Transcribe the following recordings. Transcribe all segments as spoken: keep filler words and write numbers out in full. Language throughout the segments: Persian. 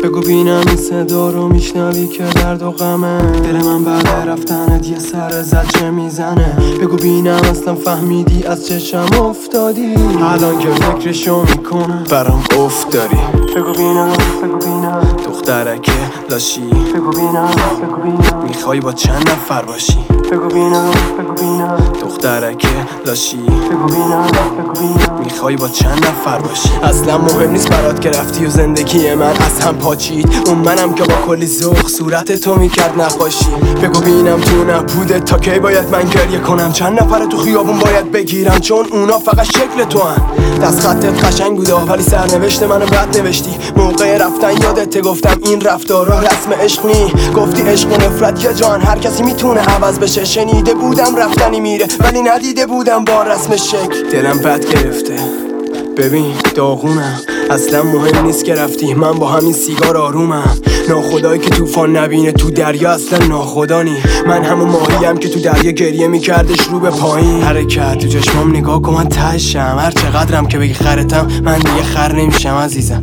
بگو بینم این صدا رو میشنوی که درد و غمه. دل من بعد رفتنت یه سر زجه میزنه. بگو بینم اصلا فهمیدی از چشم افتادی. الان که فکرشو میکنم برام افتاری. بگو بینم بگو بینم دخترک لاشی. بگو بینم بگو بینم میخوای با چند نفر باشی. بگو بینم بگو بینم دخترک لاشی. بگو بینم بگو بینم میخوای با چند نفر باشی. اصلا مهم نیست برات که رفتی و زندگی من از هم پاچید. اون منم که با کلی ذوق صورت تو میکرد نقاشی. بگو بینم تو نبوده تا کی باید من گریه کنم. چند نفر تو خیابون باید بگیرم چون اونا فقط شکل تو هن. دست خطت قشنگ بوده ولی سرنوشت منو بد نوشتی. موقع رفتن یادت گفتم این رفتارا رسم عشق نی. گفتی عشق و نفرت یه جان هر کسی میتونه عوض بشه. شنیده بودم رفتنی میره ولی ندیده بودم با رسم شکل. دلم بد گرفته ببین داغونم. اصلا مهم نیست که رفتی من با همین سیگار آرومم. ناخدایی که طوفان نبینه تو دریا اصلا ناخدانی. من همون ماهیم که تو دریا گریه میکردش رو به پایین. حرکت تو چشمام نگاه کن من تشم. هر چقدرم که بگی خرتم من دیگه خر نمیشم عزیزم.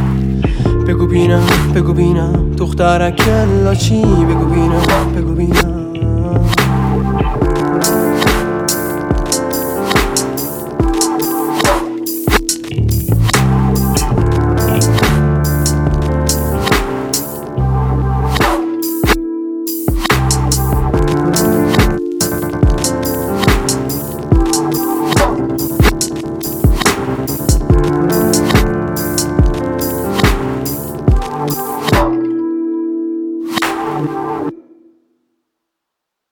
بگو بینم بگو بینم دخترک لاچی. بگو بینم بگو بینم